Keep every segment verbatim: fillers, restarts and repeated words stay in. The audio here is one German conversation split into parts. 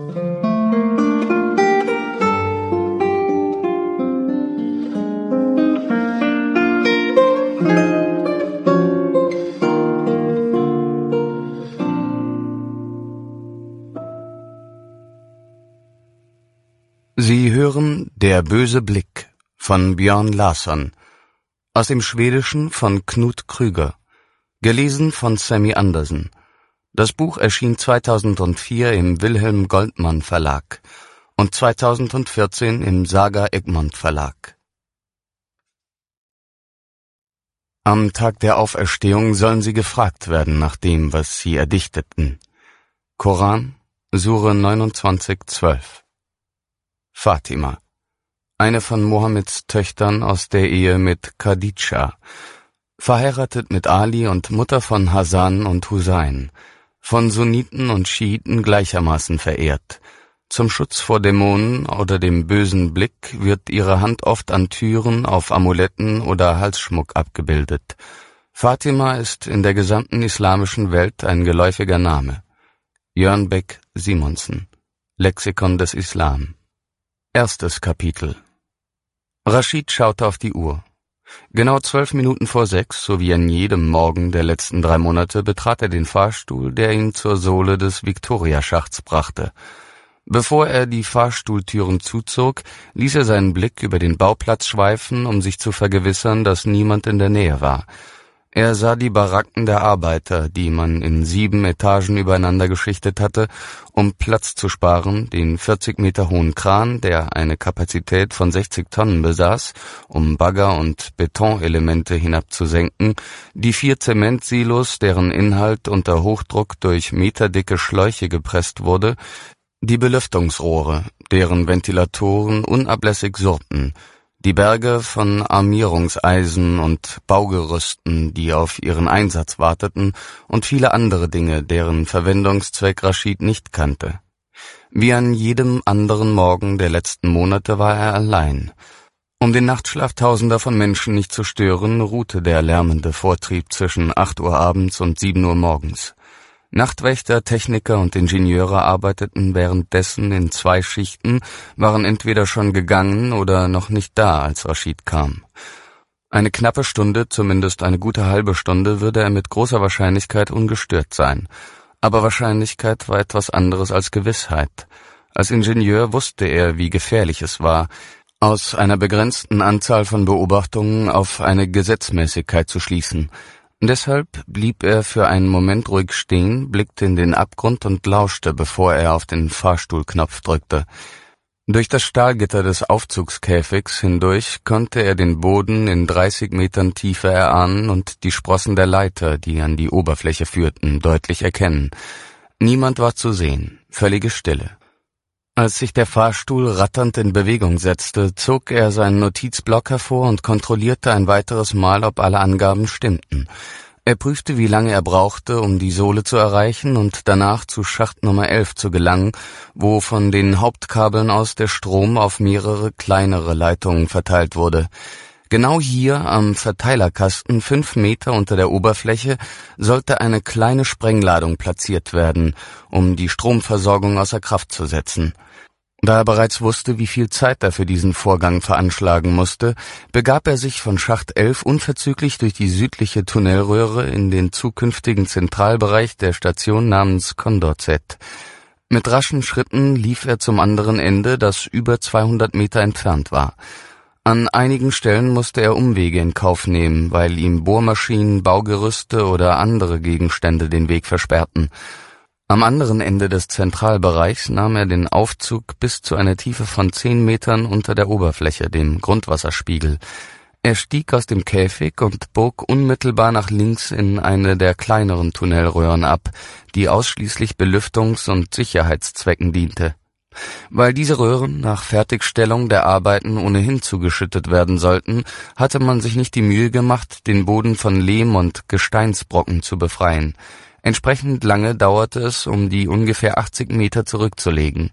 Sie hören Der böse Blick von Björn Larsson, aus dem Schwedischen von Knut Krüger, gelesen von Sammy Andersen. Das Buch erschien zweitausendvier im Wilhelm Goldmann Verlag und zweitausendvierzehn im Saga Egmont Verlag. Am Tag der Auferstehung sollen sie gefragt werden nach dem, was sie erdichteten. Koran, Sure neunundzwanzig, zwölf. Fatima, eine von Mohammeds Töchtern aus der Ehe mit Khadidja, verheiratet mit Ali und Mutter von Hasan und Husain, von Sunniten und Schiiten gleichermaßen verehrt. Zum Schutz vor Dämonen oder dem bösen Blick wird ihre Hand oft an Türen, auf Amuletten oder Halsschmuck abgebildet. Fatima ist in der gesamten islamischen Welt ein geläufiger Name. Jörn Beck Simonsen, Lexikon des Islam. Erstes Kapitel. Rashid schaute auf die Uhr. Genau zwölf Minuten vor sechs, so wie an jedem Morgen der letzten drei Monate, betrat er den Fahrstuhl, der ihn zur Sohle des Victoria-Schachts brachte. Bevor er die Fahrstuhltüren zuzog, ließ er seinen Blick über den Bauplatz schweifen, um sich zu vergewissern, dass niemand in der Nähe war. Er sah die Baracken der Arbeiter, die man in sieben Etagen übereinander geschichtet hatte, um Platz zu sparen, den vierzig Meter hohen Kran, der eine Kapazität von sechzig Tonnen besaß, um Bagger und Betonelemente hinabzusenken, die vier Zementsilos, deren Inhalt unter Hochdruck durch meterdicke Schläuche gepresst wurde, die Belüftungsrohre, deren Ventilatoren unablässig surrten, die Berge von Armierungseisen und Baugerüsten, die auf ihren Einsatz warteten, und viele andere Dinge, deren Verwendungszweck Rashid nicht kannte. Wie an jedem anderen Morgen der letzten Monate war er allein. Um den Nachtschlaf tausender von Menschen nicht zu stören, ruhte der lärmende Vortrieb zwischen acht Uhr abends und sieben Uhr morgens. Nachtwächter, Techniker und Ingenieure arbeiteten währenddessen in zwei Schichten, waren entweder schon gegangen oder noch nicht da, als Rashid kam. Eine knappe Stunde, zumindest eine gute halbe Stunde, würde er mit großer Wahrscheinlichkeit ungestört sein. Aber Wahrscheinlichkeit war etwas anderes als Gewissheit. Als Ingenieur wusste er, wie gefährlich es war, aus einer begrenzten Anzahl von Beobachtungen auf eine Gesetzmäßigkeit zu schließen. Deshalb blieb er für einen Moment ruhig stehen, blickte in den Abgrund und lauschte, bevor er auf den Fahrstuhlknopf drückte. Durch das Stahlgitter des Aufzugskäfigs hindurch konnte er den Boden in dreißig Metern Tiefe erahnen und die Sprossen der Leiter, die an die Oberfläche führten, deutlich erkennen. Niemand war zu sehen, völlige Stille. Als sich der Fahrstuhl ratternd in Bewegung setzte, zog er seinen Notizblock hervor und kontrollierte ein weiteres Mal, ob alle Angaben stimmten. Er prüfte, wie lange er brauchte, um die Sohle zu erreichen und danach zu Schacht Nummer elf zu gelangen, wo von den Hauptkabeln aus der Strom auf mehrere kleinere Leitungen verteilt wurde. Genau hier am Verteilerkasten, fünf Meter unter der Oberfläche, sollte eine kleine Sprengladung platziert werden, um die Stromversorgung außer Kraft zu setzen. Da er bereits wusste, wie viel Zeit er für diesen Vorgang veranschlagen musste, begab er sich von Schacht elf unverzüglich durch die südliche Tunnelröhre in den zukünftigen Zentralbereich der Station namens Condorcet. Mit raschen Schritten lief er zum anderen Ende, das über zweihundert Meter entfernt war. An einigen Stellen musste er Umwege in Kauf nehmen, weil ihm Bohrmaschinen, Baugerüste oder andere Gegenstände den Weg versperrten. Am anderen Ende des Zentralbereichs nahm er den Aufzug bis zu einer Tiefe von zehn Metern unter der Oberfläche, dem Grundwasserspiegel. Er stieg aus dem Käfig und bog unmittelbar nach links in eine der kleineren Tunnelröhren ab, die ausschließlich Belüftungs- und Sicherheitszwecken diente. Weil diese Röhren nach Fertigstellung der Arbeiten ohnehin zugeschüttet werden sollten, hatte man sich nicht die Mühe gemacht, den Boden von Lehm- und Gesteinsbrocken zu befreien. Entsprechend lange dauerte es, um die ungefähr achtzig Meter zurückzulegen.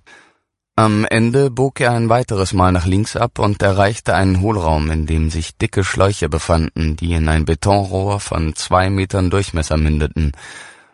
Am Ende bog er ein weiteres Mal nach links ab und erreichte einen Hohlraum, in dem sich dicke Schläuche befanden, die in ein Betonrohr von zwei Metern Durchmesser mündeten.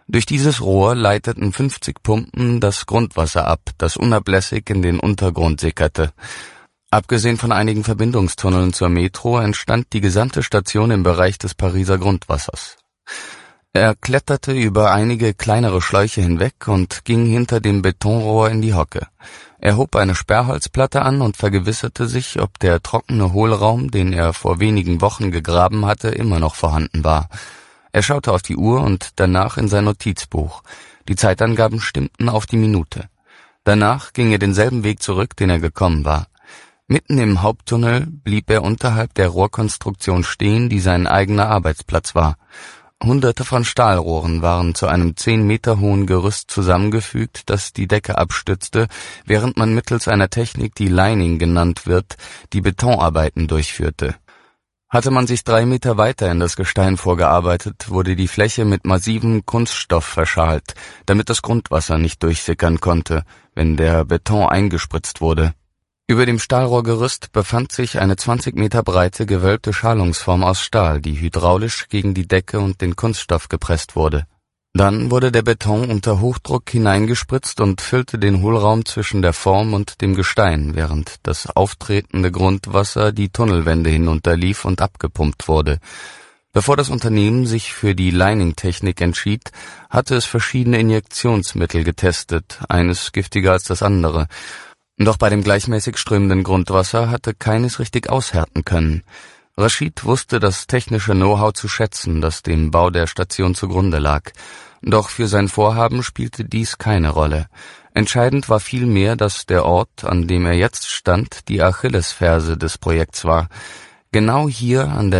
Durch dieses Rohr leiteten fünfzig Pumpen das Grundwasser ab, das unablässig in den Untergrund sickerte. Abgesehen von einigen Verbindungstunneln zur Metro entstand die gesamte Station im Bereich des Pariser Grundwassers. Er kletterte über einige kleinere Schläuche hinweg und ging hinter dem Betonrohr in die Hocke. Er hob eine Sperrholzplatte an und vergewisserte sich, ob der trockene Hohlraum, den er vor wenigen Wochen gegraben hatte, immer noch vorhanden war. Er schaute auf die Uhr und danach in sein Notizbuch. Die Zeitangaben stimmten auf die Minute. Danach ging er denselben Weg zurück, den er gekommen war. Mitten im Haupttunnel blieb er unterhalb der Rohrkonstruktion stehen, die sein eigener Arbeitsplatz war. Hunderte von Stahlrohren waren zu einem zehn Meter hohen Gerüst zusammengefügt, das die Decke abstützte, während man mittels einer Technik, die Lining genannt wird, die Betonarbeiten durchführte. Hatte man sich drei Meter weiter in das Gestein vorgearbeitet, wurde die Fläche mit massivem Kunststoff verschalt, damit das Grundwasser nicht durchsickern konnte, wenn der Beton eingespritzt wurde. Über dem Stahlrohrgerüst befand sich eine zwanzig Meter breite gewölbte Schalungsform aus Stahl, die hydraulisch gegen die Decke und den Kunststoff gepresst wurde. Dann wurde der Beton unter Hochdruck hineingespritzt und füllte den Hohlraum zwischen der Form und dem Gestein, während das auftretende Grundwasser die Tunnelwände hinunterlief und abgepumpt wurde. Bevor das Unternehmen sich für die Lining-Technik entschied, hatte es verschiedene Injektionsmittel getestet, eines giftiger als das andere. Doch bei dem gleichmäßig strömenden Grundwasser hatte keines richtig aushärten können. Rashid wusste das technische Know-how zu schätzen, das dem Bau der Station zugrunde lag. Doch für sein Vorhaben spielte dies keine Rolle. Entscheidend war vielmehr, dass der Ort, an dem er jetzt stand, die Achillesferse des Projekts war. Genau hier an der